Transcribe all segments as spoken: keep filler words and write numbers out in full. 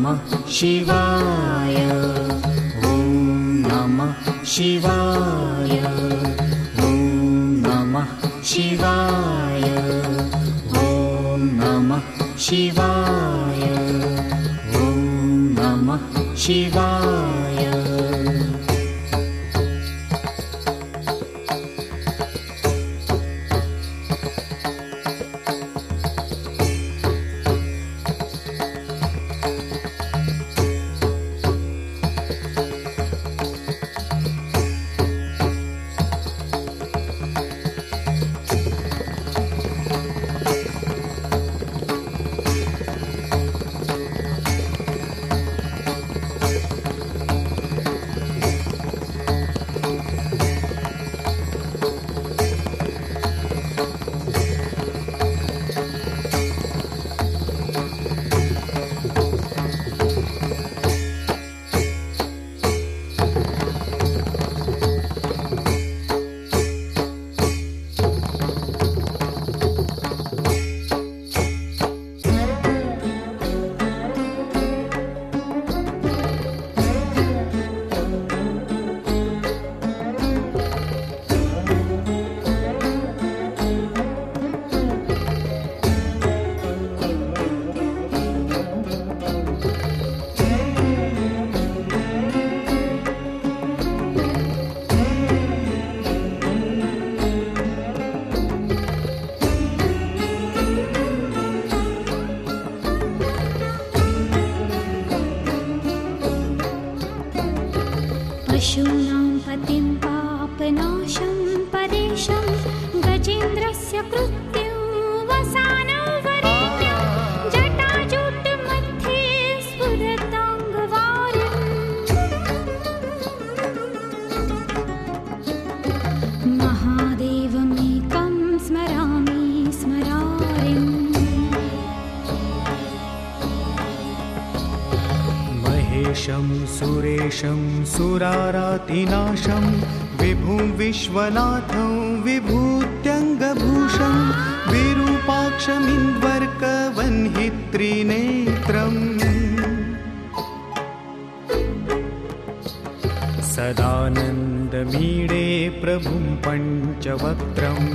नमः शिवाय, ॐ नमः शिवाय, ॐ नमः शिवाय, ॐ नमः शिवाय, ॐ नमः शिवाय। पशूनां पतिं पापनाशं परेशं गजेन्द्रस्य कृत्यं वसानं वरेण्यं जटाजूटमध्ये स्फुरताङ्गवारिम् महादेवमेकं स्मरामि स्मरारिम् महेशं सुरेशं सुरारातिनाशं विभुं विश्वनाथं विभूत्यङ्गभूषं विरूपाक्षमिन्द्वर्कवह्नित्रिनेत्रम् सदानन्दमीडे प्रभुं पञ्चवक्त्रम्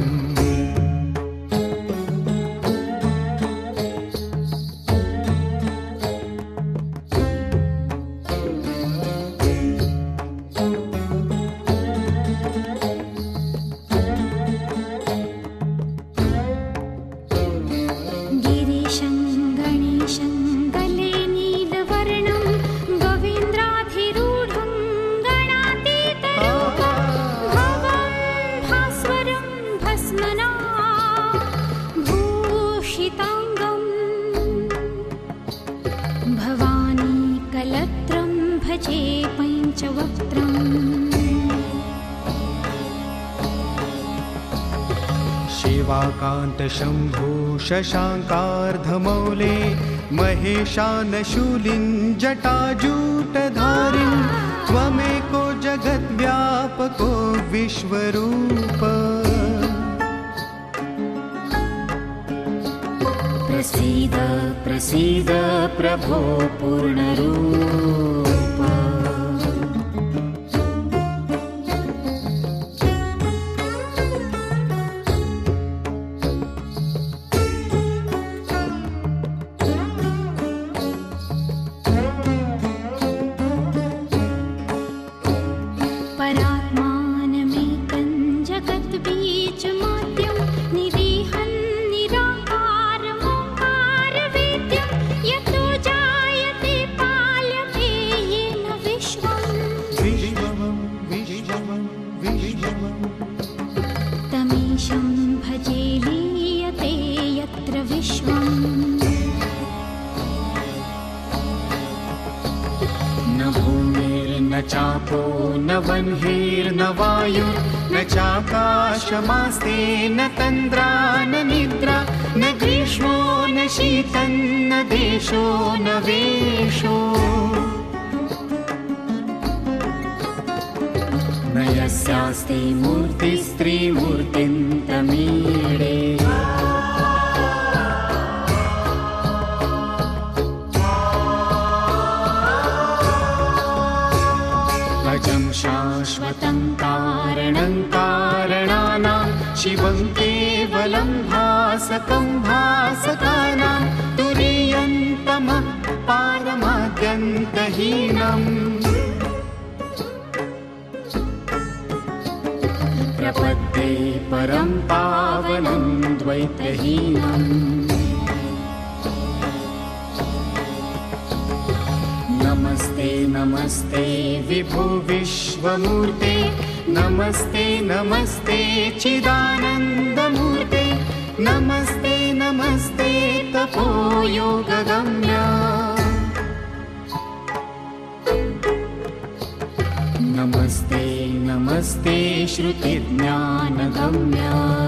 शिवाकान्तशम्भो शशाङ्कार्धमौले महेशानशूलिं जटाजूटधारिं त्वमेको जगद्व्यापको विश्वरूप प्रसीद प्रसीद प्रभो पूर्णरूप। तमीशं भजे लीयते यत्र विश्वम् न भूमिर्न चापो न वह्निर्न वायुर्न चाकाशमास्ते न तन्द्रा न निद्रा न ग्रीष्मो न शीतं न देशो न वेशो न यस्यास्ते मूर्तिस्त्रीमूर्तिं तमीडे। शिवं केवलं भासकं भासकानां तुरीयन्तमः पारमाद्यन्तहीनम् प्रपद्ये परं पावनं द्वैतहीनम् नमस्ते नमस्ते विभो विश्वमूर्ते नमस्ते नमस्ते चिदानन्दमूर्ते नमस्ते नमस्ते तपोयोगगम्य नमस्ते नमस्ते श्रुतिज्ञानगम्य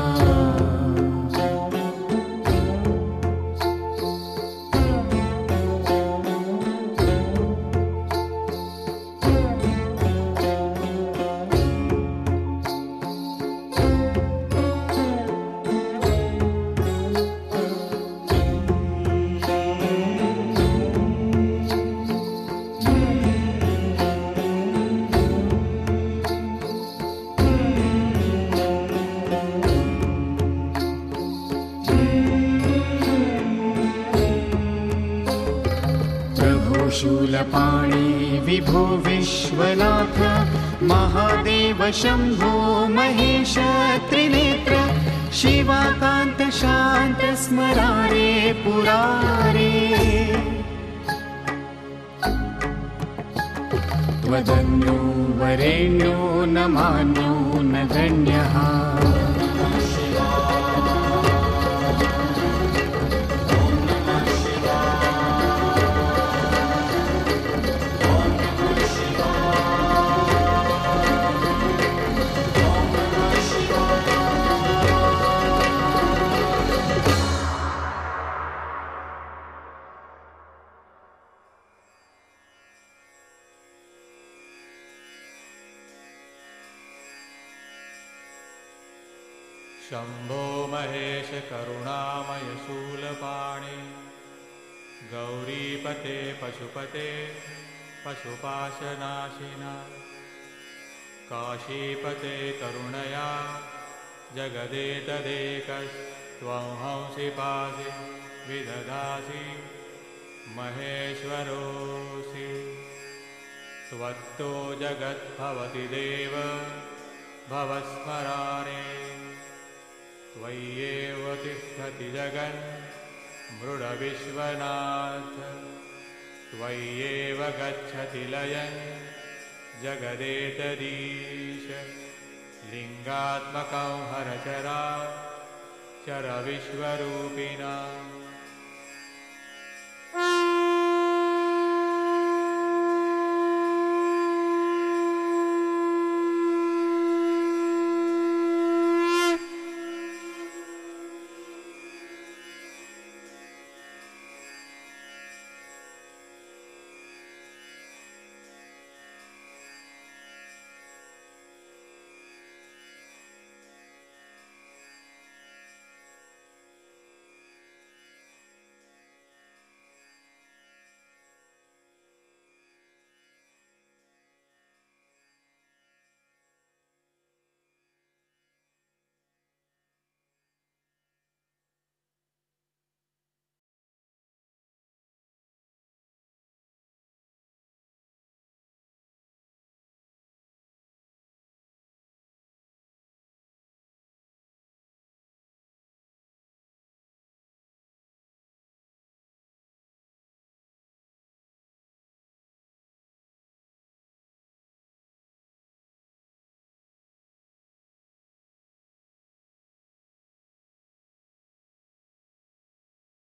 शूलपाणि विभो विश्वनाथ महादेव शम्भो महेश त्रिनेत्र शिवाकान्त शान्त स्मरारे पुरारे त्वदन्यो वरेण्यो न मान्यो न गण्यः शम्भो महेश करुणामय शूलपाणि गौरीपते पशुपते पशुपाशनाशिना काशीपते करुणया जगदेतदेकस्त्वं हंसि पासि विदधासि महेश्वरोऽसि त्वत्तो जगद्भवति देव भवस्मरारे त्वय्येव तिष्ठति जगन् मृडविश्वनाथ त्वय्येव गच्छति लयन् जगदेतदीश लिङ्गात्मकं हरचरा चरविश्वरूपिणा